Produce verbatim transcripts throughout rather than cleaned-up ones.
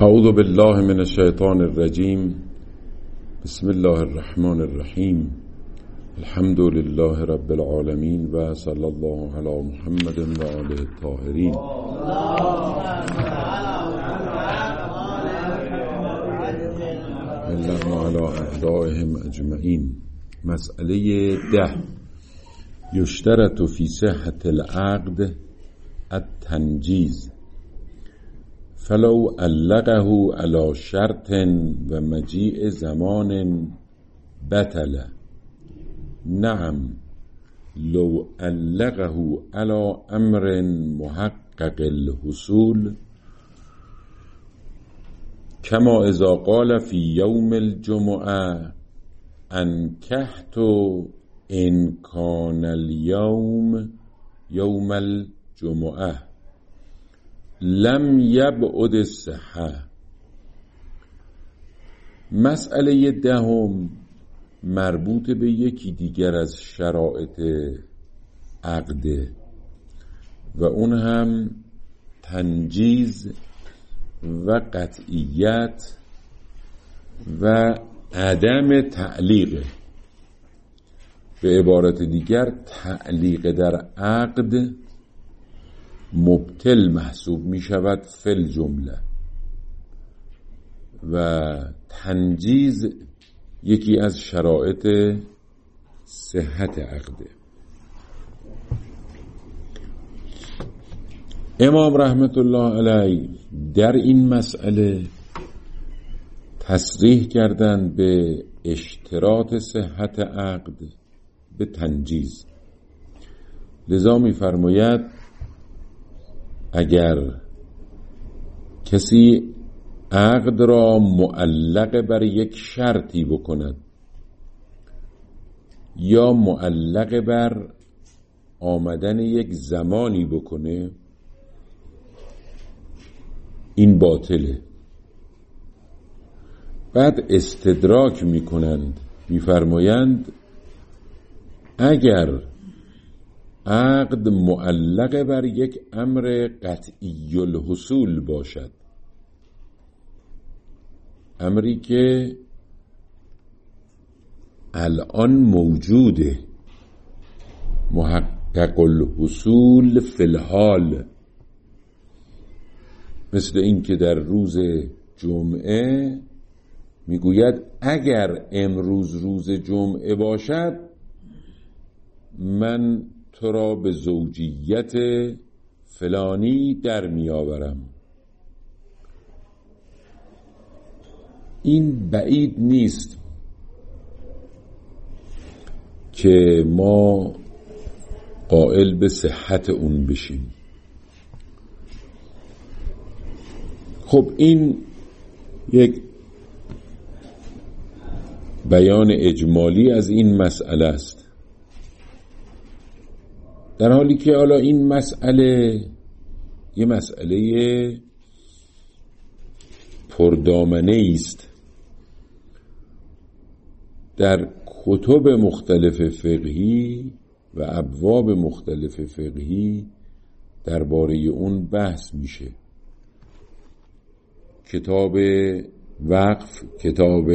اعوذ بالله من الشیطان الرجیم. بسم الله الرحمن الرحیم. الحمد لله رب العالمین و صلی الله علی محمد و آله الطاهرین. اللهم علی اعدائهم اجمعین. مسئله ده: یشترط فی صحة العقد التنجیز فلو علقه على شرط و مجیء زمان بطل. نعم لو علقه على امر محقق الحصول كما اذا قال في يوم الجمعة انكحت ان كان اليوم يوم الجمعة لم یبعد الصحة. مسئله دهم مربوط به یکی دیگر از شرایط عقده و اون هم تنجیز و قطعیت و عدم تعلیق. به عبارت دیگر تعلیق در عقد مبطل محسوب می شود فی الجمله و تنجیز یکی از شرایط صحت عقده. امام رحمت الله علیه در این مسئله تصریح کردند به اشتراط صحت عقد به تنجیز. لذا می فرماید اگر کسی عقد را معلق بر یک شرطی بکند یا معلق بر آمدن یک زمانی بکنه، این باطله. بعد استدراک میکنند، میفرمایند اگر عقد معلق بر یک امر قطعی الحصول باشد، امری که الان موجوده، محقق الحصول فی الحال، مثل این که در روز جمعه میگوید اگر امروز روز جمعه باشد من تو را به زوجیت فلانی در می آورم. این بعید نیست که ما قائل به صحت اون بشیم. خب این یک بیان اجمالی از این مسئله است، در حالی که حالا این مسئله یه مسئله پردامنه است. در کتب مختلف فقهی و ابواب مختلف فقهی درباره اون بحث میشه. کتاب وقف، کتاب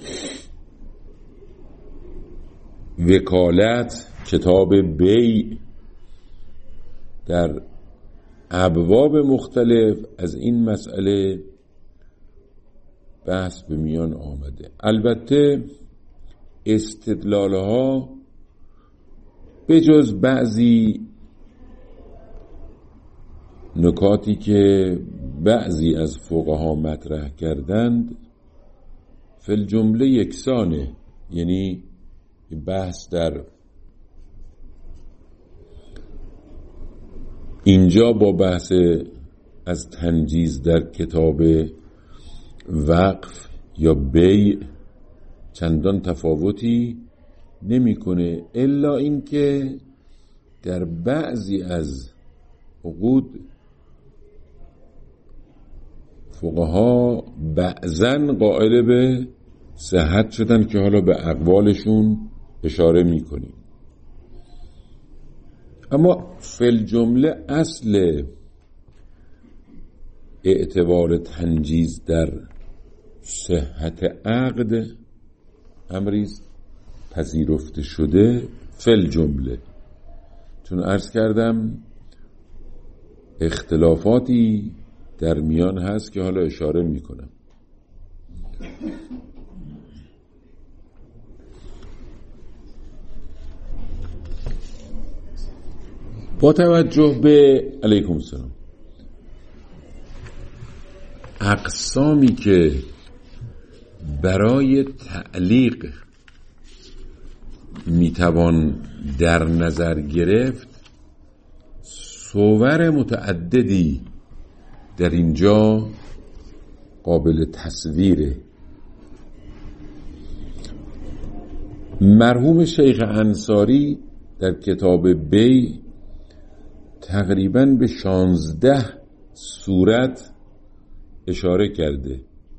وکالت، کتاب بیع، در ابواب مختلف از این مسئله بحث به میان آمده. البته استدلالها به جز بعضی نکاتی که بعضی از فقها مطرح کردند فی الجمله یکسانه، یعنی بحث در اینجا با بحث از تنجیز در کتاب وقف یا بیع چندان تفاوتی نمیکنه، الا اینکه در بعضی از عقود فقها بعضاً قائل به صحت شدن که حالا به اقوالشون اشاره میکنیم. اما فی الجمله اصل اعتبار تنجیز در صحت عقد امریست پذیرفته شده فل جمله. چون عرض کردم اختلافاتی در میان هست که حالا اشاره میکنم. با توجه به علیکم السلام اقسامی که برای تعلیق میتوان در نظر گرفت، صور متعددی در اینجا قابل تصویره. مرحوم شیخ انصاری در کتاب بی تقریباً به شانزده صورت اشاره کرده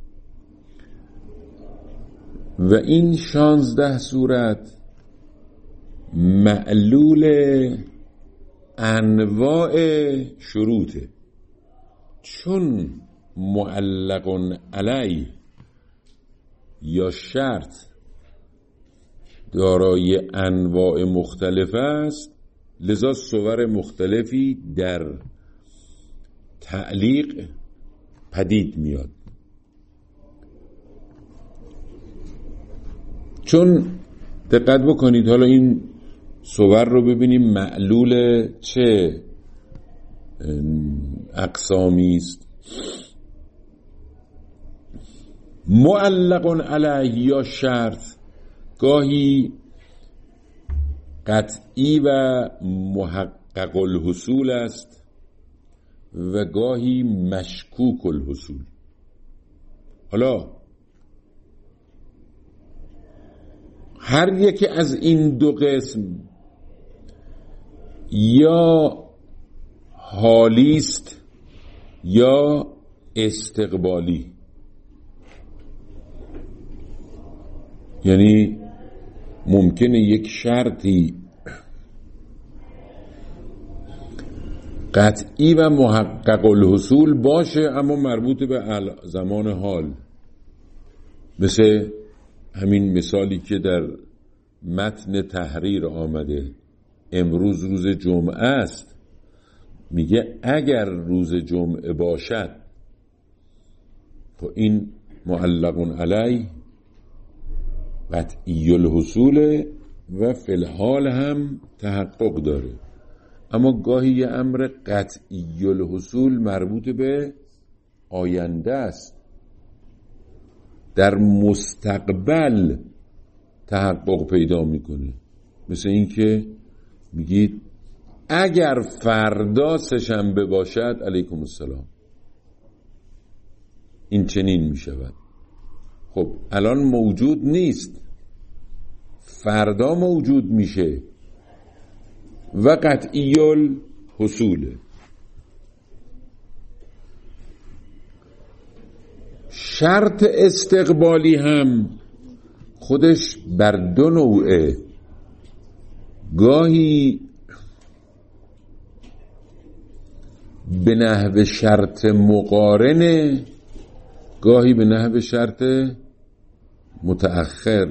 و این شانزده صورت معلول انواع شروطه. چون معلق علی یا شرط دارای انواع مختلف است، لذا صور مختلفی در تعلیق پدید میاد. چون دقت بکنید، حالا این صور رو ببینیم معلول چه اقسامی است. معلق علیه یا شرط گاهی قطعی و محقق الحصول است و گاهی مشکوک الحصول. حالا هر یکی از این دو قسم یا حالی است یا استقبالی، یعنی ممکنه یک شرطی قطعی و محقق الحصول باشه اما مربوط به زمان حال، مثل همین مثالی که در متن تحریر آمده، امروز روز جمعه است، میگه اگر روز جمعه باشد، خب این معلق علی قطعی الحصول و فی الحال هم تحقق داره. اما گاهی یه امر قطعی الحصول مربوط به آینده است، در مستقبل تحقق پیدا میکنه. مثل این که میگید اگر فردا سه‌شنبه باشد، علیکم السلام، این چنین میشود. خب الان موجود نیست، فردا موجود میشه و قطعی الحصوله. شرط استقبالی هم خودش بر دو نوعه، گاهی به نحو شرط مقارنه، گاهی به نحو شرط متأخر.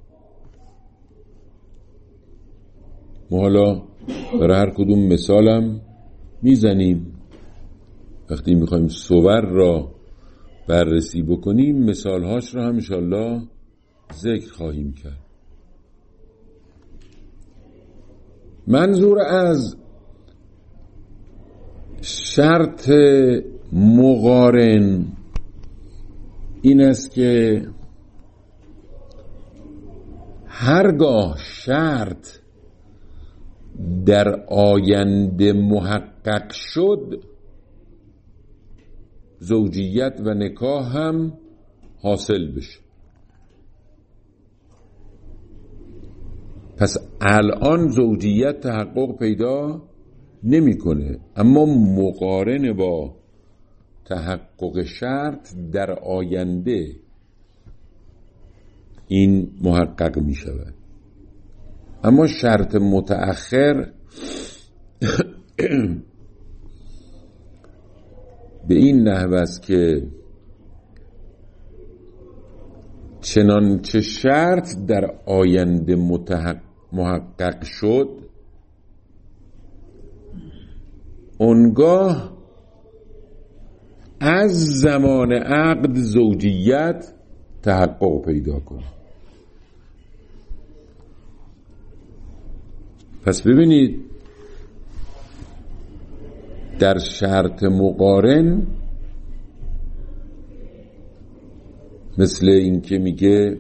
ما حالا برای هر کدوم مثالم میزنیم. وقتی میخوایم صور را بررسی بکنیم مثالهاش را هم انشالله ذکر خواهیم کرد. منظور از شرط مقارن این است که هرگاه شرط در آینده محقق شد، زوجیت و نکاح هم حاصل بشه. پس الان زوجیت تحقق پیدا نمیکنه، اما مقارن با تحقق شرط در آینده این محقق می شود. اما شرط متأخر به این نحو است که چنانچه شرط در آینده محقق شد اونگاه از زمان عقد زوجیت تحقق پیدا کنه. پس ببینید در شرط مقارن مثل این که میگه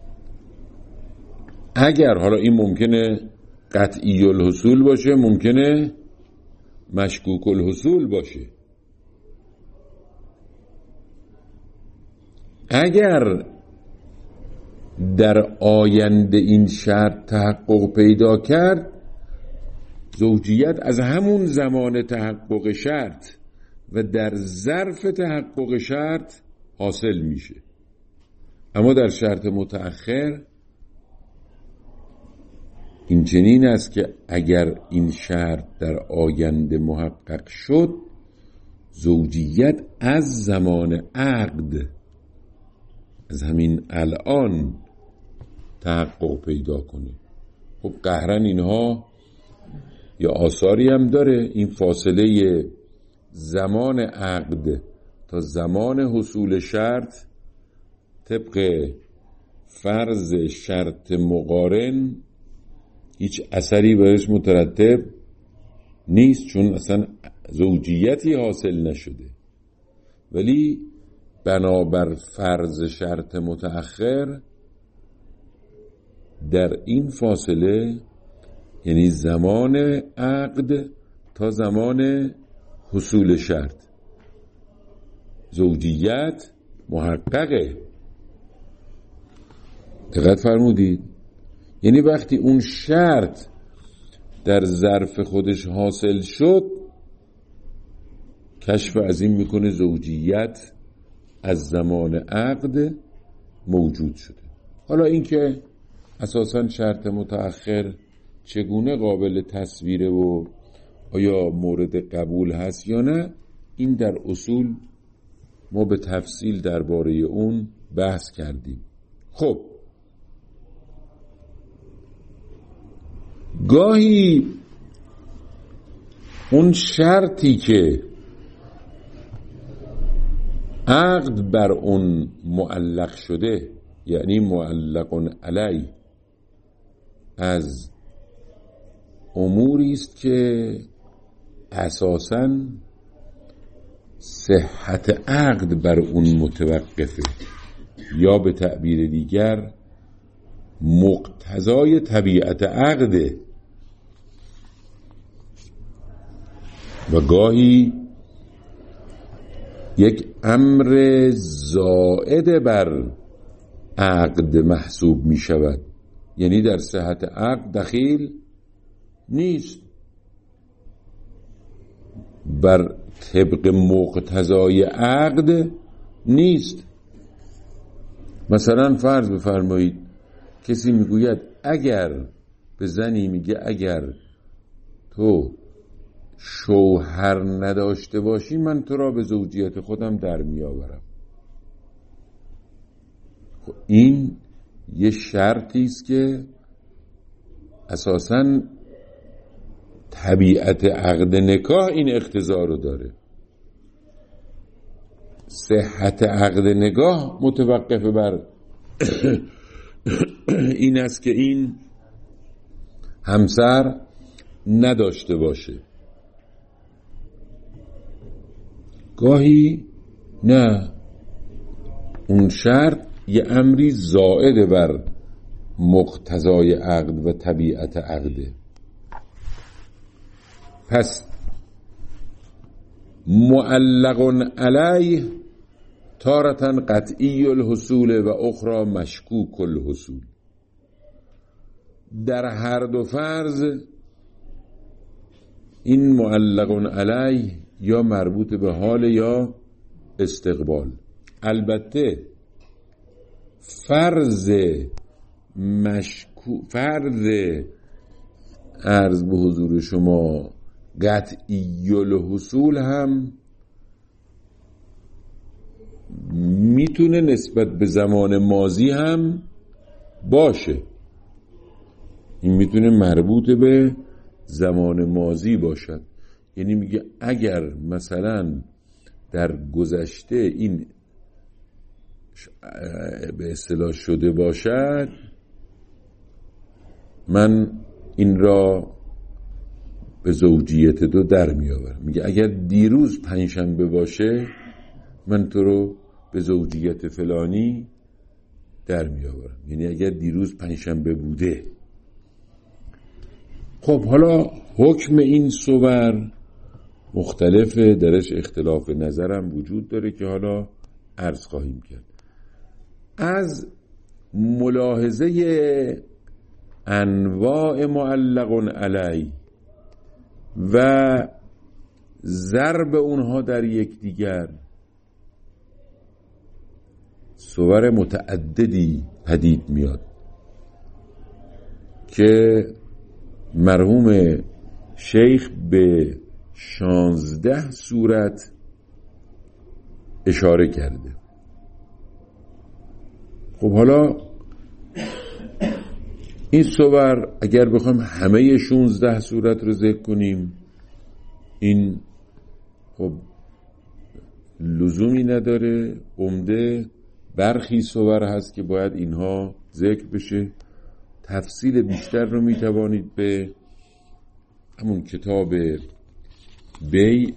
اگر، حالا این ممکنه قطعی الحصول باشه، ممکنه مشکوک الحصول باشه، اگر در آینده این شرط تحقق پیدا کرد زوجیت از همون زمان تحقق شرط و در ظرف تحقق شرط حاصل میشه. اما در شرط متأخر این چنین است که اگر این شرط در آینده محقق شد زوجیت از زمان عقد، از همین الان تحقق پیدا کنه. خب قهرن اینها یا آثاری هم داره، این فاصله زمان عقد تا زمان حصول شرط طبق فرض شرط مقارن هیچ اثری بهش مترتب نیست، چون اصلا زوجیتی حاصل نشده. ولی بنابر فرض شرط متأخر در این فاصله، یعنی زمان عقد تا زمان حصول شرط، زوجیت محققه. دقت فرمودید؟ یعنی وقتی اون شرط در ظرف خودش حاصل شد کشف از این میکنه زوجیت از زمان عقد موجود شده. حالا این که اساساً شرط متأخر چگونه قابل تصویره و آیا مورد قبول هست یا نه، این در اصول ما به تفصیل درباره اون بحث کردیم. خب گاهی اون شرطی که عقد بر اون معلق شده، یعنی معلق علی، از اموری است که اساساً صحت عقد بر اون متوقفه، یا به تعبیر دیگر مقتضای طبیعت عقده. و گاهی یک امر زائد بر عقد محسوب می شود، یعنی در صحت عقد دخیل نیست، بر طبق مقتضای عقد نیست. مثلا فرض بفرمایید کسی میگوید اگر، به زنی میگه اگر تو شوهر نداشته باشی من تو را به زوجیت خودم در میآورم. خب این یه شرطی است که اساساً طبیعت عقد نکاح این اقتضا رو داره. صحت عقد نکاح متوقف بر این است که این همسر نداشته باشه. گاهی نه، اون شرط یه امری زائد بر مقتضای عقد و طبیعت عقده. پس معلق علیه تارة قطعی الحصول و اخرى مشکوک الحصول. در هر دو فرض این معلق علیه یا مربوط به حال یا استقبال. البته فرض مشکوک، فرض عرض به حضور شما قطعی الحصول هم میتونه نسبت به زمان ماضی هم باشه. این میتونه مربوط به زمان ماضی باشد. یعنی میگه اگر مثلا در گذشته این به اصطلاح شده باشد، من این را به زوجیت دو در میآورم. میگه اگر دیروز پنجشنبه باشه، من تو رو به زوجیت فلانی در میآورم. یعنی اگر دیروز پنجشنبه بوده. خب حالا حکم این صور مختلفه، درش اختلاف نظرم وجود داره که حالا عرض خواهیم کرد. از ملاحظه انواع معلق علی و ضرب اونها در یکدیگر صور متعددی پدید میاد که مرحوم شیخ به شانزده صورت اشاره کرده. خب حالا این صور اگر بخوایم همه شانزده صورت رو ذکر کنیم، این خب لزومی نداره. عمده برخی صور هست که باید اینها ذکر بشه. تفصیل بیشتر رو میتوانید به همون کتاب بی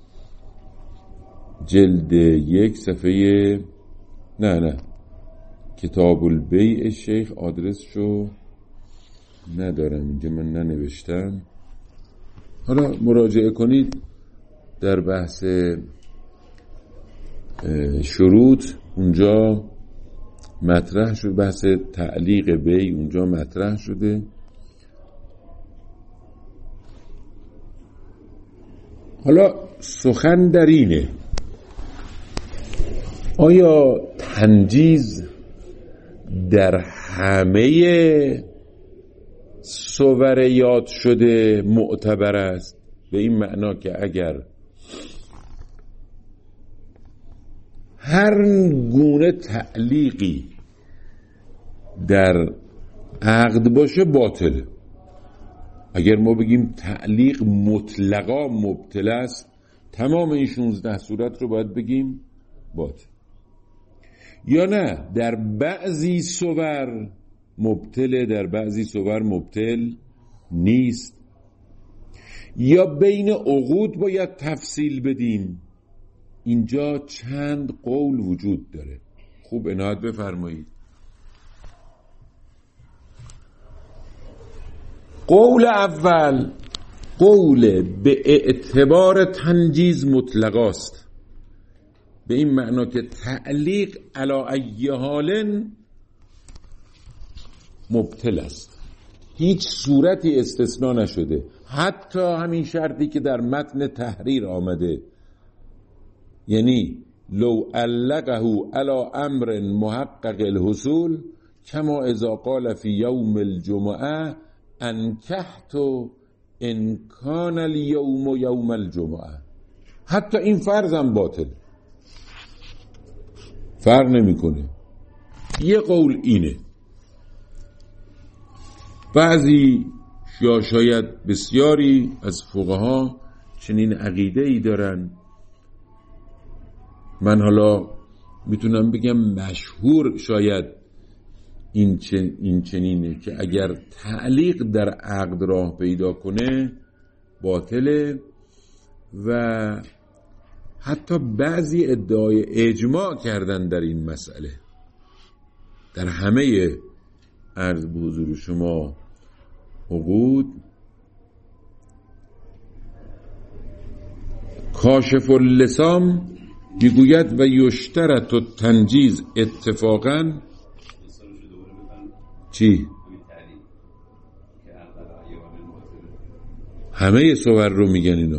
جلد یک صفحه نه نه کتاب البیع شیخ، آدرسشو ندارم اینجا، من ننوشتم. حالا مراجعه کنید در بحث شروط، اونجا مطرح شد، بحث تعلیق بی اونجا مطرح شده. حالا سخن در اینه، آیا تنجیز در همه صور یاد شده معتبر است؟ به این معنا که اگر هر گونه تعلیقی در عقد باشه باطله. اگر ما بگیم تعلیق مطلقا مبتل است، تمام این شانزده صورت رو باید بگیم باطل. یا نه در بعضی صور مبتله، در بعضی صور مبتل نیست. یا بین عقود باید تفصیل بدیم. اینجا چند قول وجود داره، خوب عنایت بفرمایید. قول اول قول به اعتبار تنجیز مطلق است، به این معنا که تعلیق علی ای حال مبتل است، هیچ صورتی استثناء نشده. حتی همین شرطی که در متن تحریر آمده، یعنی لو علقه علی امر محقق الحصول کما اذا قال فی یوم الجمعه انکحت ان کان الیوم یوم الجمعه، حتی این فرضم باطل، فرق نمیکنه. یه قول اینه. بعضی یا شاید بسیاری از فقها چنین عقیده ای دارن. من حالا میتونم بگم مشهور شاید این, چن این چنینه که اگر تعلیق در عقد راه پیدا کنه باطله. و حتی بعضی ادعای اجماع کردن در این مسئله. در همه عرض به حضور شما عقود کاشف اللسام میگوید و یشترط التنجیز اتفاقا چی؟ همه صور رو میگن اینا.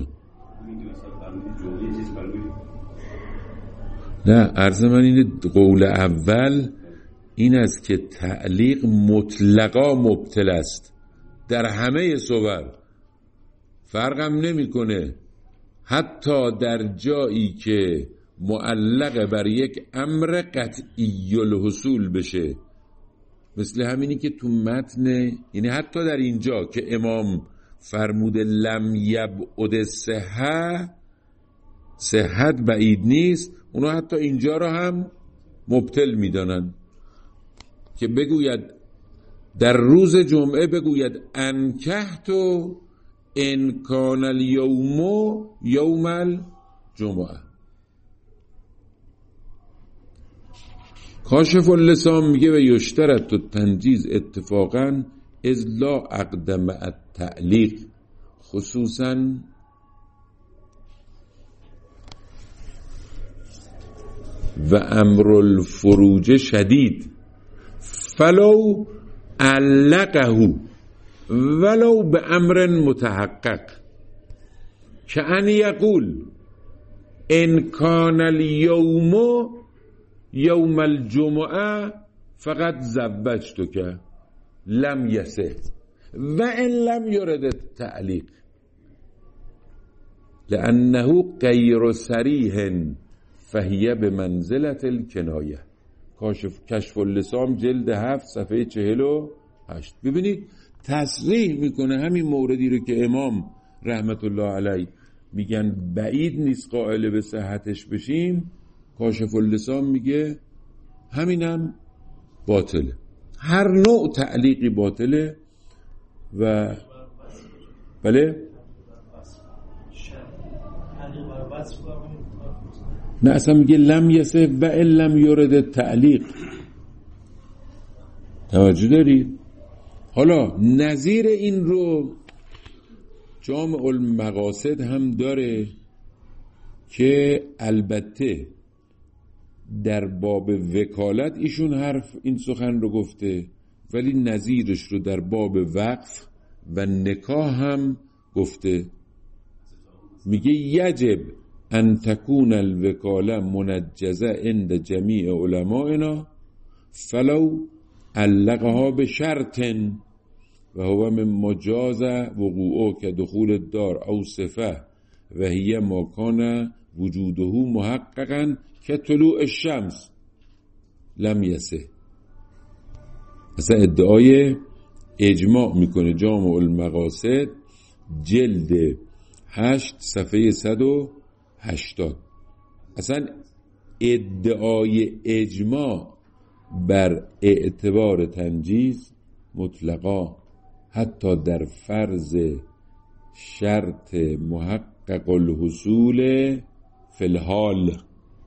نه، عرض من اینه قول اول این است که تعلیق مطلقا مبتل است در همه صور، فرقم نمیکنه. حتی در جایی که معلق بر یک امر قطعی الحصول بشه، مثل همینی که تو متن، یعنی حتی در اینجا که امام فرموده لم یبعد صحه، صحت بعید نیست، اونا حتی اینجا رو هم مبطل میدانن که بگوید در روز جمعه بگوید انکحتو ان کان الیوم یوم الجمعه. کاشف اللسان میگه و یشترط التنجیز اتفاقا اذ لا عقد مع التعلیق، خصوصا و امر الفروج شدید فلو علقه ولو به امر متحقق که ان یقول ان کان الیوم یوم الجمعه فقط زوجتک لم یصح و ان لم یرد التعلیق لانه غیر صریح فهیه به منزلت الکنایه. کاشف کشف اللسان جلد هفت صفحه چهل و هشت. ببینید تصریح میکنه همین موردی رو که امام رحمت الله علیه میگن بعید نیست قائل به صحتش بشیم، کاشف اللسان میگه همینم باطله، هر نوع تعلیقی باطله. و بله نه اصلا میگه لم یصح و ان لم یرد تعلیق. توجه دارید؟ حالا نظیر این رو جامع المقاصد هم داره که البته در باب وکالت ایشون حرف این سخن رو گفته، ولی نظیرش رو در باب وقف و نکاح هم گفته. میگه یجب ان تکون الوکاله منجزه عند جمیع علمائنا فلو علقها به شرط و هو من مجاز وقوعه که دخول الدار او صفه و هی ما کان وجوده محققا که طلوع الشمس لم یصح. اصلا ادعای اجماع میکنه جامع المقاصد جلد هشت صفحه صد و هشتاد. اصلا ادعای اجماع بر اعتبار تنجیز مطلقا حتی در فرض شرط محقق الحصول فی الحال.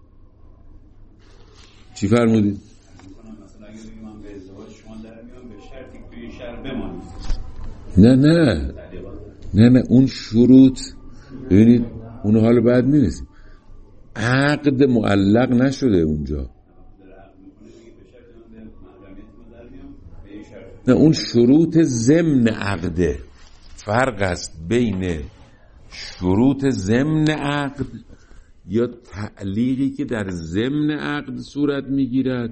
چی فرمودید؟ مثلا اگه بگیم من به ازدواج شما در میام به شرطی که این شرط بمانید. نه نه نه نه اون شروط ببینید اونو حالا بعد میرسیم. عقد معلق نشده اونجا. نه اون شروط ضمن عقده. فرق است بین شروط ضمن عقد یا تعلیقی که در ضمن عقد صورت میگیرد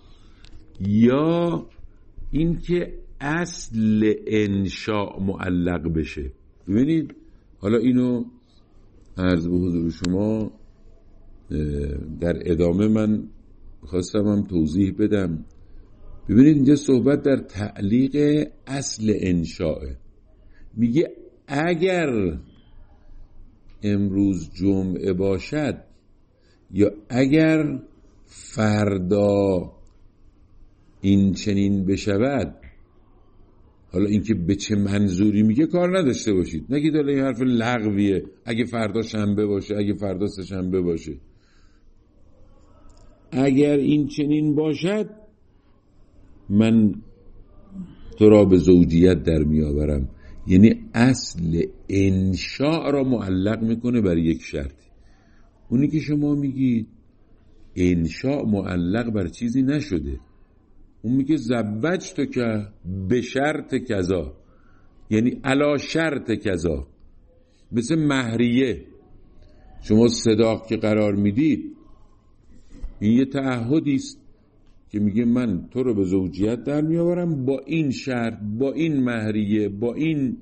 یا اینکه اصل انشاء معلق بشه. ببینید حالا اینو عرض به حضور شما در ادامه من خواستم هم توضیح بدم. ببینید اینجا صحبت در تعلیق اصل انشاء. میگه اگر امروز جمعه باشد یا اگر فردا این چنین بشود، حالا اینکه به چه منظوری میگه کار نداشته باشید، نگید حالا این حرف لغویه، اگه فردا شنبه باشه، اگه فردا سه شنبه باشه. اگر این چنین باشد من تو را به زوجیت در میآورم، یعنی اصل انشاء را معلق میکنه بر یک شرطی. اونی که شما میگید انشاء معلق بر چیزی نشده، اون میگه زوج تو که به شرط کذا، یعنی علا شرط کذا. مثل مهریه، شما صداق که قرار میدید این یه تعهدی است که میگه من تو رو به زوجیت در میآورم با این شرط، با این مهریه، با این،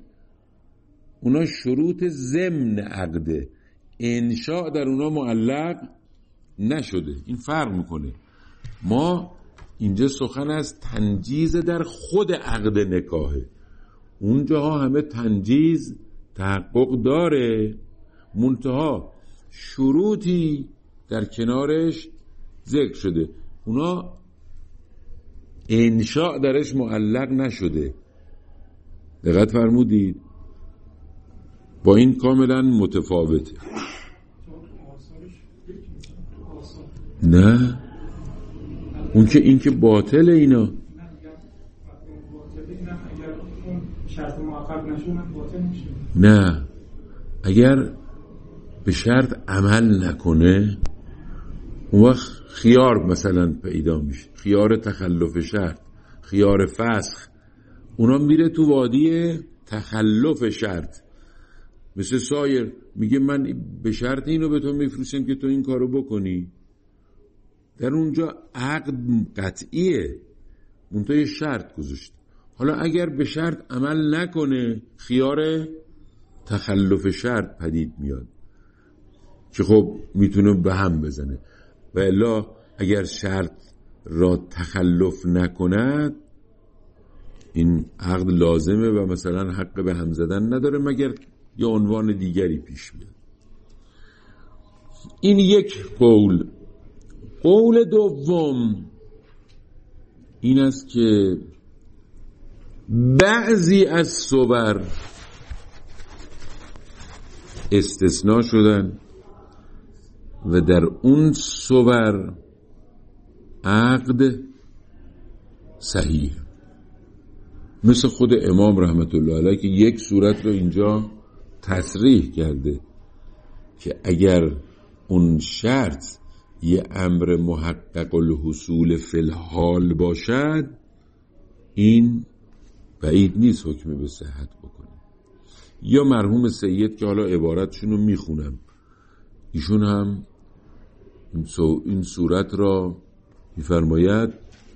اونا شروط ضمن عقده. انشاء در اونا معلق نشده. این فرق میکنه. ما اینجا سخن از تنجیز در خود عقد نکاحه. اونجاها همه تنجیز تحقق داره، منتها شروطی در کنارش ذکر شده، اونا انشاء درش معلق نشده. دقت فرمودید؟ با این کاملا متفاوته. نه اون که این که باطل اینا شرط محقق نشونه باطل میشه. نه اگر به شرط عمل نکنه اون وقت خیار مثلا پیدا میشه، خیار تخلف شرط، خیار فسخ، اونا میره تو وادی تخلف شرط. مثل سایر میگه من به شرط اینو به تو میفروشم که تو این کارو بکنی. در اونجا عقد قطعیه، منتها یه شرط گذاشت. حالا اگر به شرط عمل نکنه خیار تخلف شرط پدید میاد که خب میتونه به هم بزنه. و الا اگر شرط را تخلف نکند این عقد لازمه و مثلا حق به هم زدن نداره مگر یا عنوان دیگری پیش بیاد. این یک قول. قول دوم این است که بعضی از صور استثناء شدن و در اون صور عقد صحیح، مثل خود امام رحمت الله علیه که یک صورت رو اینجا تصریح کرده که اگر اون شرط یه امر محقق الحصول فی الحال باشد این بعید نیست حکم به صحت بکنه. یا مرحوم سید که حالا عبارتشون رو میخونم، ایشون هم این صورت را میفرماید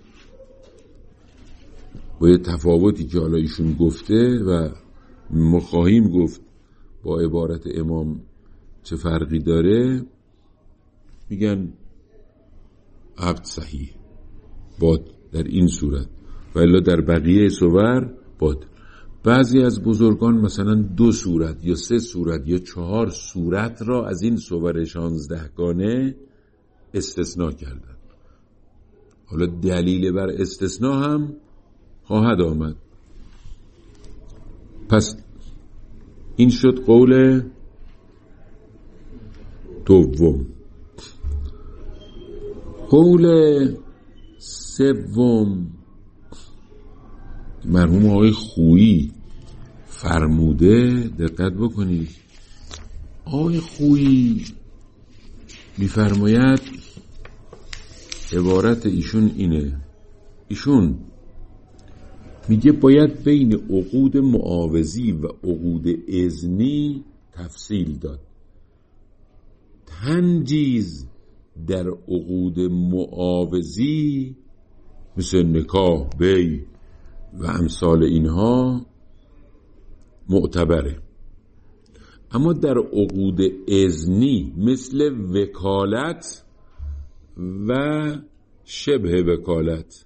با یه تفاوتی که حالا ایشون گفته و ما خواهیم گفت با عبارت امام چه فرقی داره، میگن عقد صحیح باد در این صورت و الا در بقیه صور باد. بعضی از بزرگان مثلا دو صورت یا سه صورت یا چهار صورت را از این صور شانزدهگانه استثناء کردن. حالا دلیل بر استثناء هم خواهد آمد. پس این شد قول دوم. قول سوم مرحوم آقای خویی فرموده، دقت بکنید. آقای خویی میفرماید عبارت ایشون اینه، ایشون میگه باید بین عقود معاوضی و عقود اذنی تفصیل داد. تنجیز در عقود معاوضی مثل نکاح، بیع و امثال اینها معتبره، اما در عقود اذنی مثل وکالت و شبه وکالت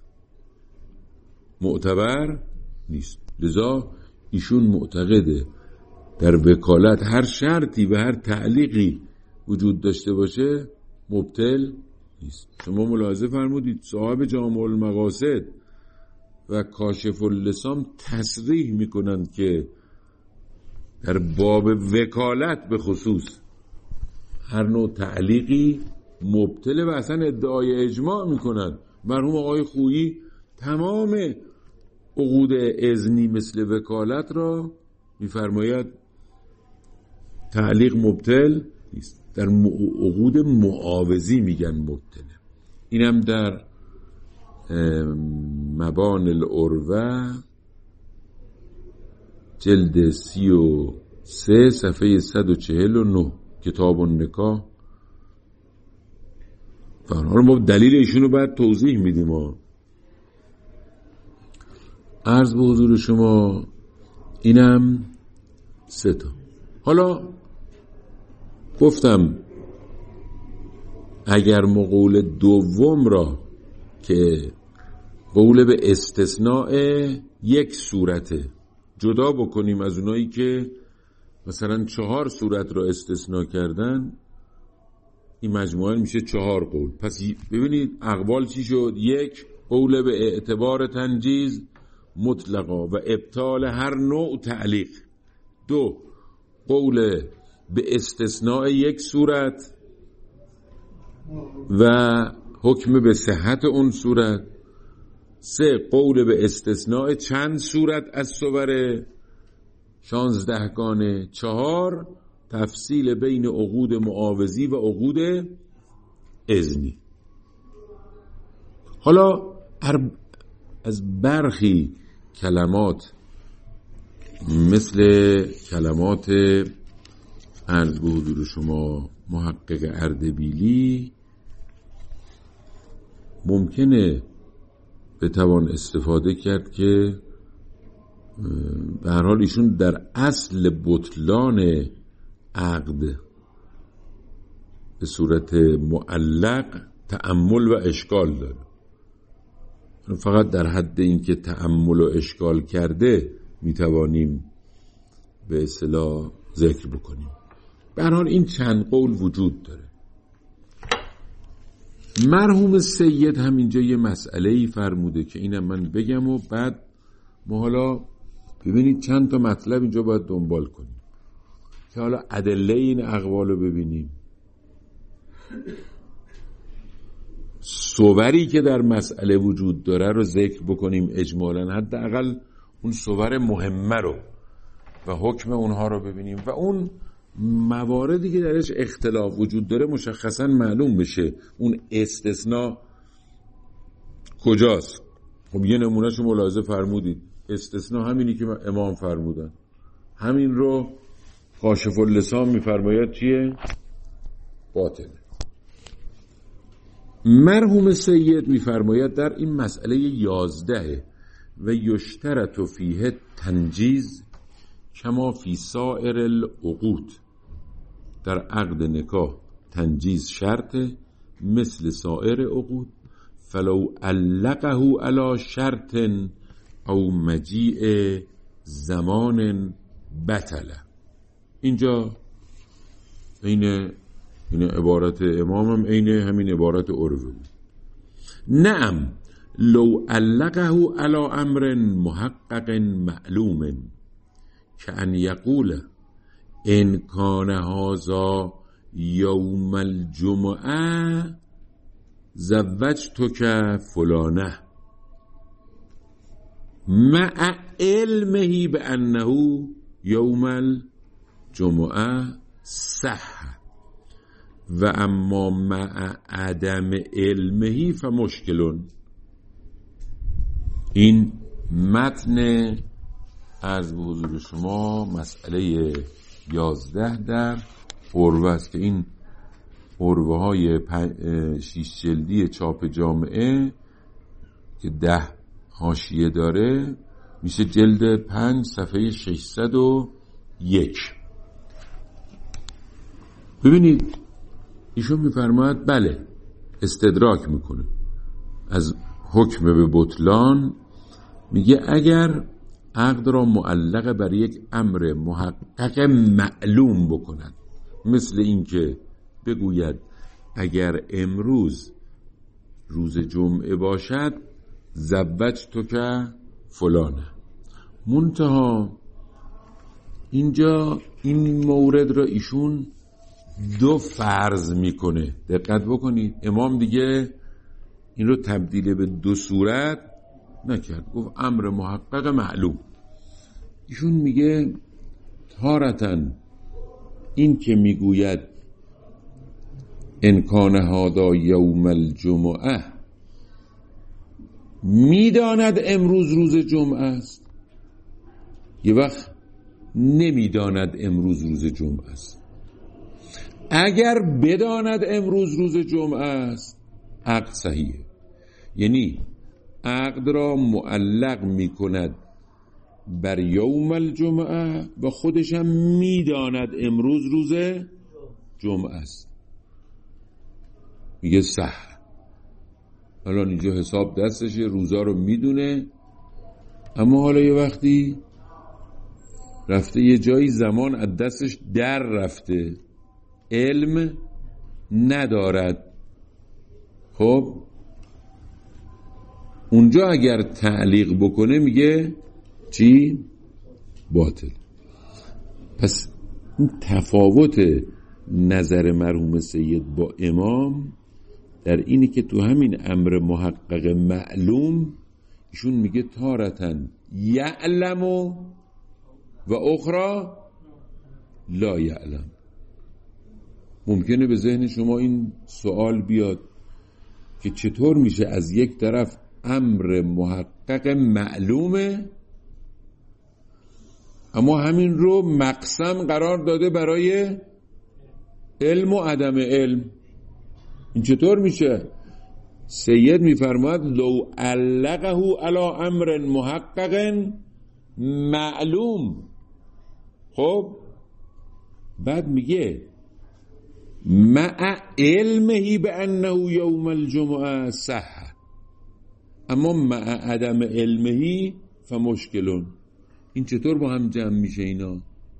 معتبر نیست. لذا ایشون معتقده در وکالت هر شرطی و هر تعلیقی وجود داشته باشه مبطل نیست. شما ملاحظه فرمودید صاحب جامع المقاصد و کاشف اللسان تصریح میکنند که در باب وکالت به خصوص هر نوع تعلیقی مبطل و اصلا ادعای اجماع میکنند. مرحوم آقای خویی تمام عقود اذنی مثل وکالت را میفرماید تعلیق مبطل نیست. در عقود معاوضی میگن مبطله. اینم در مبان العروه جلد سی و سه صفحه صد و چهل و نه کتاب النکاح. حالا ما دلیل ایشون رو باید توضیح میدیم ها. عرض به حضور شما اینم سه تا. حالا گفتم اگر ما قول دوم را که قول به استثناء یک صورته جدا بکنیم از اونایی که مثلا چهار صورت را استثناء کردن، این مجموعاً میشه چهار قول. پس ببینید اقوال چی شد؟ یک، قول به اعتبار تنجیز مطلقا و ابطال هر نوع تعلیق. دو، قول به استثناء یک صورت و حکم به صحت اون صورت. سه، قول به استثناء چند صورت از صور شانزدهگانه. چهار، تفصیل بین عقود معاوضی و عقود اذنی. حالا از برخی کلمات مثل کلمات عرض به حضور شما محقق اردبیلی ممکنه بتوان استفاده کرد که به هر حال ایشون در اصل بطلان عقد به صورت معلق تأمل و اشکال داره. فقط در حد این که تأمل و اشکال کرده میتوانیم به اصطلاح ذکر بکنیم. به هر حال این چند قول وجود داره. مرحوم سید همینجا یه مسئله‌ای فرموده که اینم من بگم و بعد ما حالا ببینید چند تا مطلب اینجا باید دنبال کنیم که حالا ادله این اقوال رو ببینیم، صوری که در مسئله وجود داره رو ذکر بکنیم اجمالاً، حداقل اون صور مهمه رو و حکم اونها رو ببینیم و اون مواردی که درش اختلاف وجود داره مشخصاً معلوم بشه اون استثناء کجاست. خب یه نمونهشو ملاحظه فرمودید، استثناء همینی که امام فرمودن، همین رو کاشف اللسان میفرماید چیه؟ باطل. مرحوم سید میفرماید در این مسئله یازده و یشترط فیه تنجیز کما فی سائر العقود، در عقد نکاح تنجیز شرطه مثل سائر عقود، فلو علقه علی شرط او مجیء زمان بطله. اینجا این این عبارت امامم عین همین عبارت عروه بود. نعم لو علقه علی امر محقق معلوم که ان یقول ان کان هذا یوم الجمعه زوجتک فلانه مع علمه بانه یوم الجمعه صح و اما مع عدم علمه فمشکل. این متن از به حضور شما مسئله یازده در عروه است که این عروه های شیش جلدی چاپ جامعه که ده حاشیه داره میشه جلد پنج صفحه ششصد و یک. ببینید ایشون میفرماید بله استدراک میکنه از حکم به بطلان، میگه اگر عقد را معلق بر یک امر محقق معلوم بکند، مثل این که بگوید اگر امروز روز جمعه باشد زوجتک فلانه، منتها اینجا این مورد را ایشون دو فرض میکنه. دقت بکنید امام دیگه این رو تبدیل به دو صورت نکرد، گفت امر محقق معلوم. ایشون میگه تارتن این که میگوید ان کان هذا یوم الجمعه میداند امروز روز جمعه است، یه وقت نمیداند امروز روز جمعه است. اگر بداند امروز روز جمعه است عقد صحیحه، یعنی عقد را معلق میکند بر یوم الجمعه و خودش هم میداند امروز روز جمعه است. میگه صح. حالا اینجا حساب دستشه، روزا رو میدونه، اما حالا یه وقتی رفته یه جایی زمان از دستش در رفته، علم ندارد، خب اونجا اگر تعلیق بکنه میگه چی؟ باطل. پس این تفاوت نظر مرحوم سید با امام در اینی که تو همین امر محقق معلوم ایشون میگه تارتن یعلم و اخرى لا یعلم. ممکنه به ذهن شما این سوال بیاد که چطور میشه از یک طرف امر محقق معلومه اما همین رو مقسم قرار داده برای علم و عدم علم؟ این چطور میشه؟ سید میفرماد لو علقه علی امر محقق معلوم. خب بعد میگه مع علمه بانه یوم الجمعه صح، اما مع عدم علمه فمشکلون. این چطور با هم جمع میشه اینا؟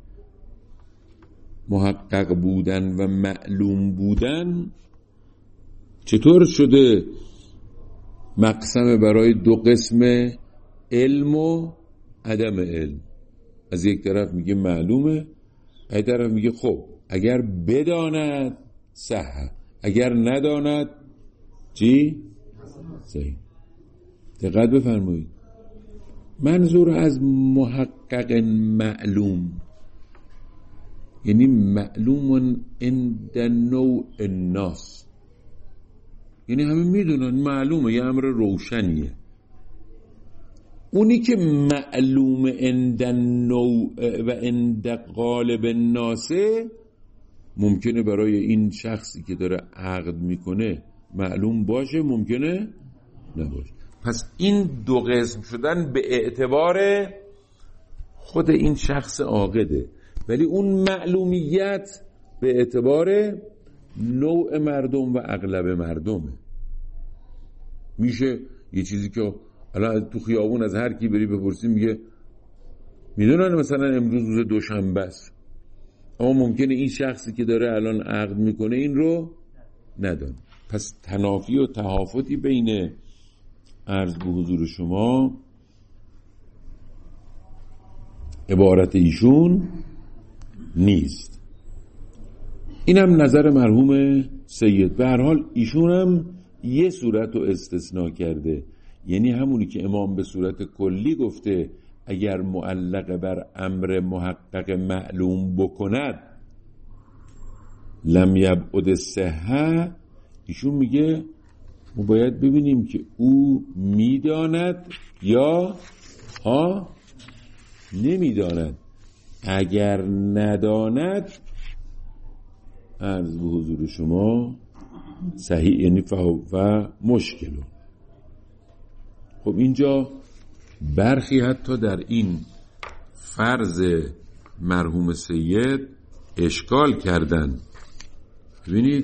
محقق بودن و معلوم بودن چطور شده مقسم برای دو قسم علم و عدم علم؟ از یک طرف میگه معلومه، از یک طرف میگه خب اگر بداند صح، اگر نداند چی؟ صحیح. دقت بفرمایید. منظور از محقق معلوم یعنی معلوم عند نوع الناس، یعنی همه میدونن معلومه، یه امر روشنیه. اونی که معلوم عند نوع و عند غالب الناس ممکنه برای این شخصی که داره عقد میکنه معلوم باشه، ممکنه نباشه. پس این دو قسم شدن به اعتبار خود این شخص عاقده، ولی اون معلومیت به اعتبار نوع مردم و اغلب مردمه. میشه یه چیزی که الان تو خیابون از هر کی بری بپرسی میگه میدونن مثلا امروز روز دوشنبه است، اما ممکنه این شخصی که داره الان عقد میکنه این رو ندونه. پس تنافی و تهافتی بین عرض به حضور شما عبارت ایشون نیست. اینم نظر مرحوم سید. به هر حال ایشون هم یه صورت رو استثناء کرده، یعنی همونی که امام به صورت کلی گفته اگر معلق بر امر محقق معلوم بکند لم یبعد صحه، ایشون میگه ما باید ببینیم که او میداند یا ها نمیداند. اگر نداند عرض به حضور شما صحیح، یعنی و مشکل. خب اینجا برخی حتی در این فرض مرحوم سید اشکال کردن. ببینید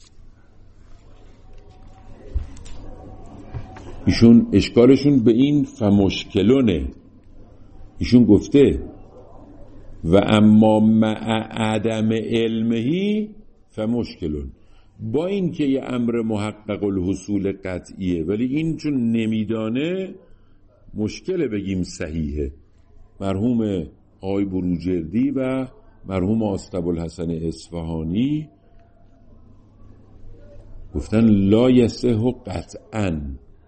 ایشون اشکالشون به این فمشکلونه. ایشون گفته و اما مع عدم علمهی فمشکلون، با این که یه امر محقق الحصول قطعیه ولی این چون نمیدانه مشکل بگیم صحیحه. مرحوم آقای بروجردی و مرحوم آستابالحسن اصفهانی گفتن لا یصح قطعاً،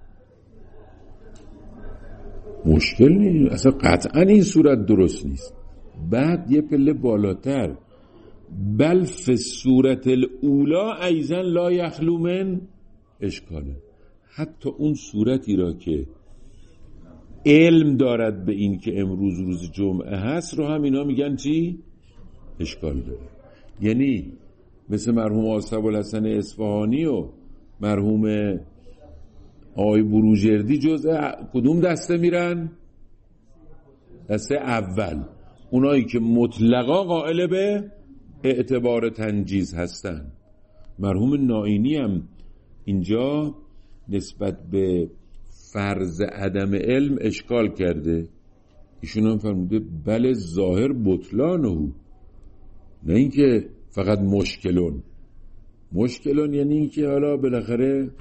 مشکل نیست اصلا، قطعاً این صورت درست نیست. بعد یه پله بالاتر بل فی صورت الاولا ایضا لا یخلو من اشکاله، حتی اون صورتی را که علم دارد به این که امروز روز جمعه هست رو هم اینا میگن چی؟ اشکال داره. یعنی مثل مرحوم آستابالحسن اصفهانی و مرحوم آقای بروجردی جزء کدوم دسته میرن؟ دسته اول، اونایی که مطلقا قائل به اعتبار تنجیز هستن. مرحوم نائینی هم اینجا نسبت به فرض عدم علم اشکال کرده. ایشون هم فرموده بله ظاهر بطلانه، نه اینکه فقط مشکلون. مشکلون یعنی اینکه حالا بالاخره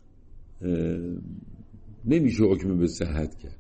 نمیشه حکم به صحت کرد.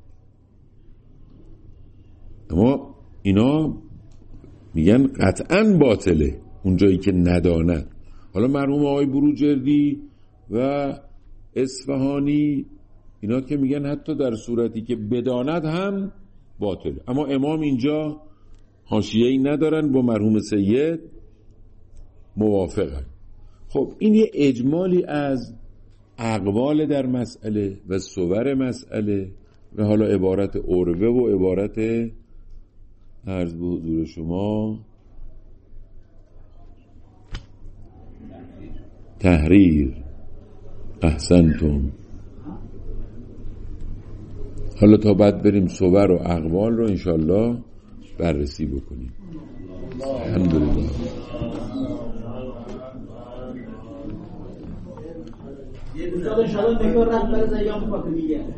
اما اینا میگن قطعاً باطله اونجایی که نداند. حالا مرحوم آقای بروجردی و اصفهانی اینا که میگن حتی در صورتی که بداند هم باطله. اما امام اینجا حاشیه‌ای ندارن، با مرحوم سید موافقن. خب این یه اجمالی از اقوال در مسئله و صور مسئله و حالا عبارت عروه و عبارت عرض به حضور شما تحریر. احسنتم. حالا تا بعد بریم صور و اقوال رو انشالله بررسی بکنیم. الحمدلله. ان شاء الله تکرار رد برای ایام فاطمیه.